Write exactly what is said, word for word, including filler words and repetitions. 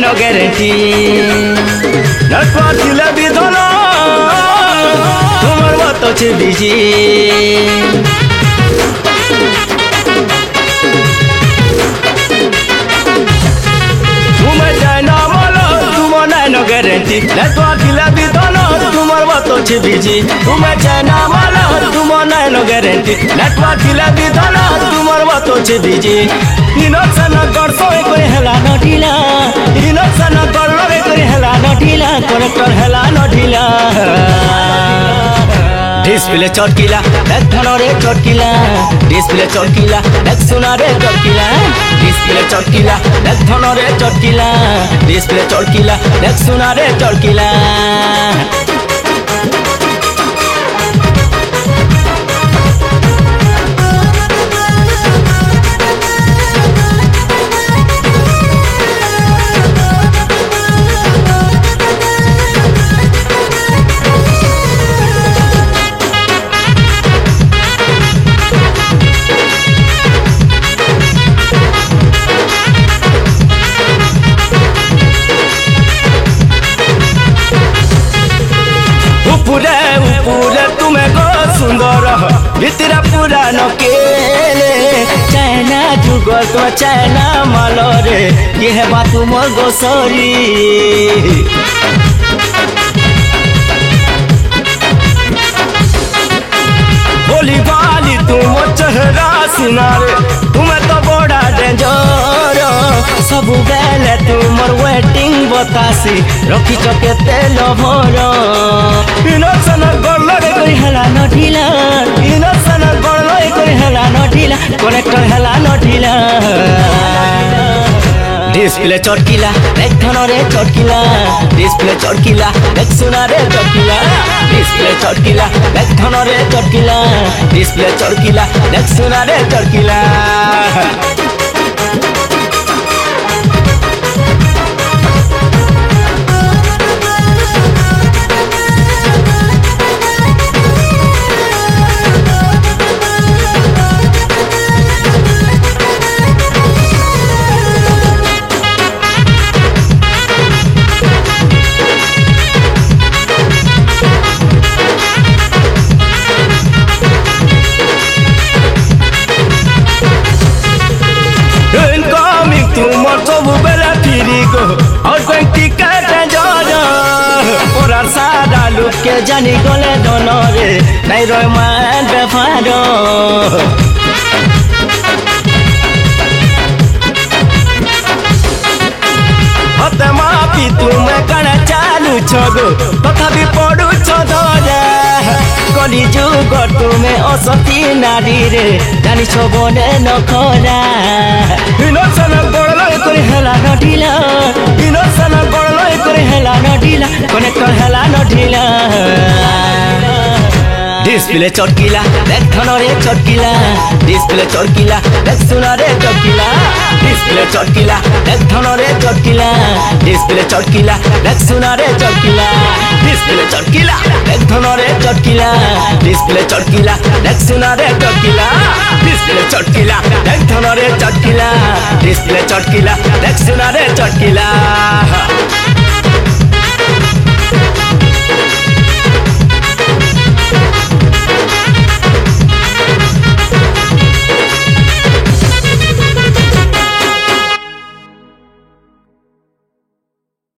no guarantee network dile bidona তোমার মতো চে বিজি তুমি চাই না বলো তোমার নাই no guarantee network dile bidona তোমার মতো চে বিজি তুমি চাই না বলো তোমার নাই no guarantee network dile bidona তোমার মতো চে বিজি ইনোসেন্ট করছো কই হেলা নঠিলা ইনোসেন্ট করলো কই হেলা নঠিলা কনেক্টর হেলা নঠিলা ডিসপ্লে চটকিলা দেখ ধনরে চটকিলা ডিসপ্লে চটকিলা দেখ সোনারে চটকিলা ডিসপ্লে চটকিলা দেখ ধনরে চটকিলা ডিসপ্লে চটকিলা দেখ সোনারে চটকিলা উপরে উপরে তুমি গো সুন্দর ভিতরে পুরা নকেলে চায়না যুগল তো চায়না মালরে ये है बात मोर गोसरी बोली वाली तुम चेहरा सिनारे तुम्हें तो बड़ा डेंजर सब बेले तुमर वेटिंग बतासी रखी चके तेल भर इनोसेंट गल कोई हेला नठिला इनोसेंट गल कोई हेला नठिला कनेक्टर हेला नठिला डिस्प्ले चटकिला देख धनरे चटकिला डिस्प्ले चटकिला देख सोनारे चटकिला डिस्प्ले चटकिला देख धनरे चटकिला डिस्प्ले चटकिला देख सोनारे चटकिला তোমার সবু বেলা ফিরি গো আর কয়েকটি কাটা জ্বর ওরা সাদা লোককে জানি গলে ডনরে নাই রয় মান ব্যাপার হতে মাপি তুমি কানা চালুছ গো তথাপি পড়ুছ ধরে কলি যুগ তুমি অসতী নারী রে জানিছ বনে নখরা ইনোসেন্ট গড়ল করে হেলা নঠিলা ইনোসেন্ট গড়ল করে হেলা নঠিলা কনেক্টর হেলা নঠিলা डिस्प्ले चटकिला देख धनरे चटकिला डिस्प्ले चटकिला देख सोनारे चटकिला डिस्प्ले चटकिला देख धनरे चटकिला डिस्प्ले चटकिला देख सोनारे चटकिला डिस्प्ले चटकिला देख धनरे चटकिला डिस्प्ले चटकिला देख सोनारे चटकिला डिस्प्ले चटकिला देख धनरे चटकिला डिस्प्ले चटकिला देख सोनारे